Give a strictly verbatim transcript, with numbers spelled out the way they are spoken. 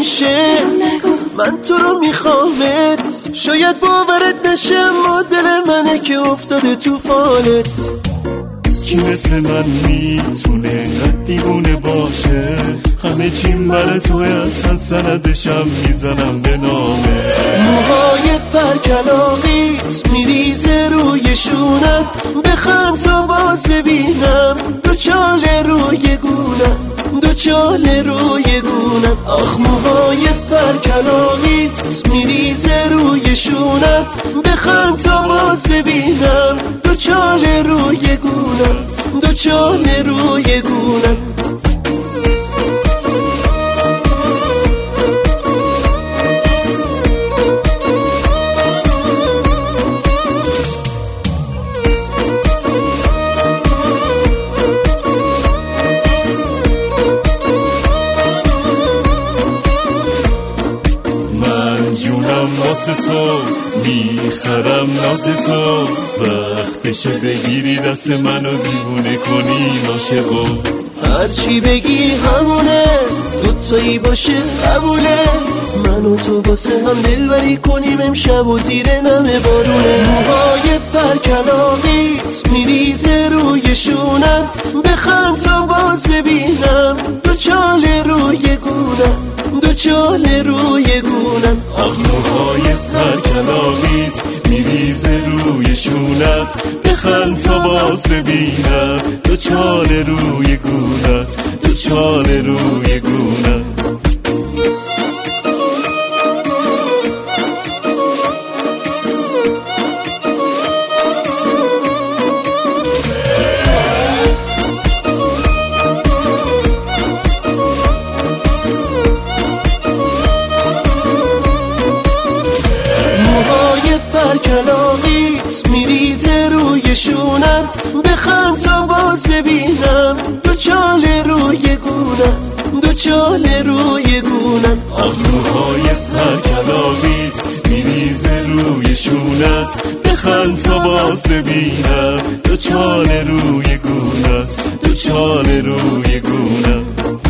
میشه من تو رو میخوامت. شاید باورت نشه اما دل منه که افتاده تو فالت. کی مثل من میتونه اینقدر دیوونه باشه؟ همه چیم برای توی اصلا سندشم میزنم به نامه. موهای پرکلاقیت میریزه روی شونت. بخند تا باز ببینم دو چاله روی گونم، دو چاله روی گونم. آخ موهای پرکلاقیت میریزه روی شونت. بخند تا باز ببینم دو چاله روی گونم، دو چاله روی گونم. واسه تو میخرم ناز تو. وقتشه بگیری دست منو دیوونه کنی عاشقو. هرچی بگی همونه دوتایی باشه قبوله. من و تو واسه هم دلبری کنیم امشب و زیر نم بارونه. موهای پرکلاقیت میریزه روی شونت. بخند تا باز ببینم دو چاله روی گونم، دو چاله روی گونم. آخ موهای پرکلاقیت میریزه روی شونت. بخند تا باز ببینم دو چاله روی گونت، دو چاله روی گونت. پرکلاقیت میریزه روی شونت. بخند تا باز ببینم دو چاله روی گونم، دو چاله روی گونم. آخ موهای پرکلاقیت میریزه روی شونت. بخند تا باز ببینم دو چاله روی گونت، دو چاله روی گونت.